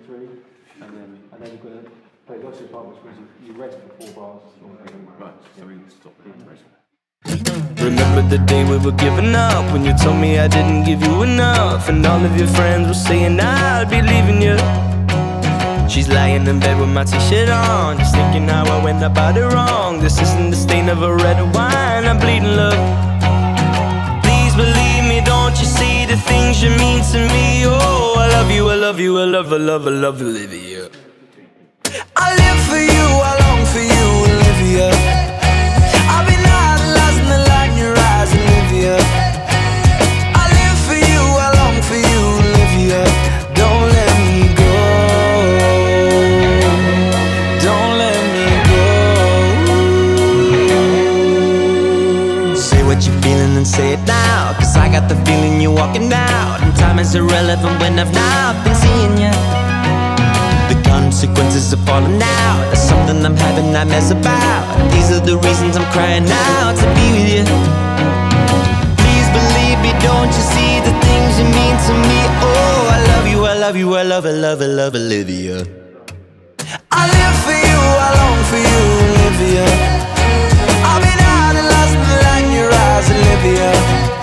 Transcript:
tree, and then you're going to play those two parts, which you rest for 4 bars. Right, so we stop the rest. Remember the day we were giving up, when you told me I didn't give you enough, and all of your friends were saying I'd be leaving you. She's lying in bed with my t-shirt on, just thinking how I went about it wrong. This isn't the stain of a red wine, I'm bleeding love. Please believe me, don't you see the things you mean to me? Oh, I love you, I love you, I love, I love, I love Olivia. I live for you, I long for you, Olivia. I've been idolizing the light in your eyes, Olivia. I live for you, I long for you, Olivia. Don't let me go. Don't let me go. Say what you're feeling and say it now, 'cause I got the feeling you're walking out, and time is irrelevant when I've not been seeing you. The consequences of falling out, that's something I'm having nightmares about. These are the reasons I'm crying out to be with you. Please believe me, don't you see the things you mean to me? Oh, I love you, I love you, I love, I love, I love Olivia. I live for you, I long for you, Olivia. I've been idolizing the light in your eyes, Olivia.